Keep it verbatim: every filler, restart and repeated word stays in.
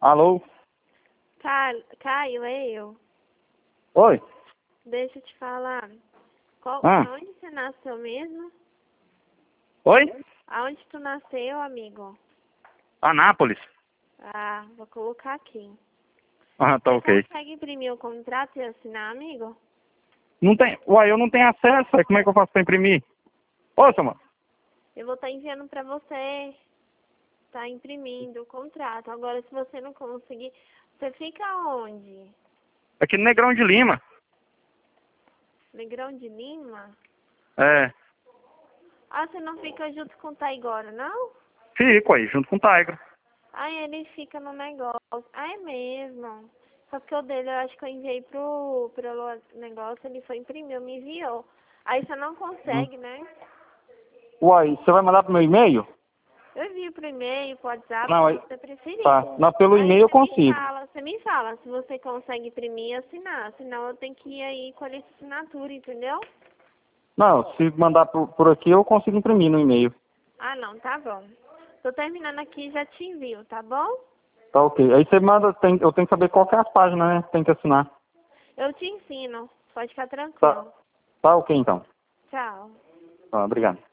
Alô? Caio, Caio, é eu. Oi? Deixa eu te falar. Qual, Ah. Aonde você nasceu mesmo? Oi? Aonde tu nasceu, amigo? Anápolis. Ah, vou colocar aqui. Ah, tá Você ok. consegue imprimir o contrato e assinar, amigo? Não tem... Uai, eu não tenho acesso, aí como é que eu faço pra imprimir? Ô, seu mano. Eu vou estar enviando pra você. Tá imprimindo o contrato. Agora, se você não conseguir... Você fica onde? Aqui no Negrão de Lima. Negrão de Lima? É. Ah, você não fica junto com o Taigora, não? Fico aí, junto com o Tiger. Ah, ele fica no negócio. Ah, é mesmo. Só que o dele, eu acho que eu enviei pro, pro negócio, ele foi imprimir, me enviou. Aí você não consegue, né? Uai, você vai mandar pro meu e-mail? Eu envio pro e-mail, pro WhatsApp, Não, se aí... você preferir. Tá. Não, pelo Aí e-mail eu você me consigo. fala, você me fala se você consegue imprimir e assinar. Senão eu tenho que ir aí com a assinatura, entendeu? Não, se mandar por, por aqui eu consigo imprimir no e-mail. Ah, não, tá bom. Tô terminando aqui e já te envio, tá bom? Tá ok. Aí você manda, tem, eu tenho que saber qual que é as páginas, né? Tem que assinar. Eu te ensino. Pode ficar Tá, tranquilo. tá ok então. Tchau. Tá, obrigado.